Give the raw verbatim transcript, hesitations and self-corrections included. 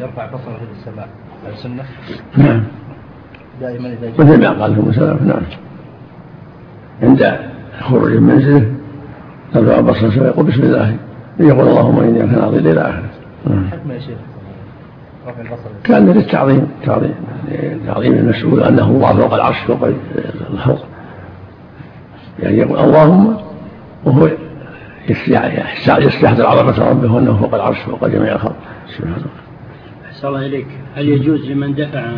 يرفع بصره في السماء على سنة؟ نعم دائما إذا جاء مثل ما قال ثم سلف. نعم عند خروج من منزله يرفع بصره ويقول بسم الله يقول اللهم إني أكن عظيم إلى آخره. حكم يا شيخ رفع البصر كان للتعظيم تعظيم تعظيم المسؤول أنه الله فوق العرش فوق الخلق يعني يقول اللهم وهو يستحضر عظمة ربه وأنه فوق العرش فوق جميع الخلق. سبحان الله. أحسن الله إليك. هل يجوز لمن دفع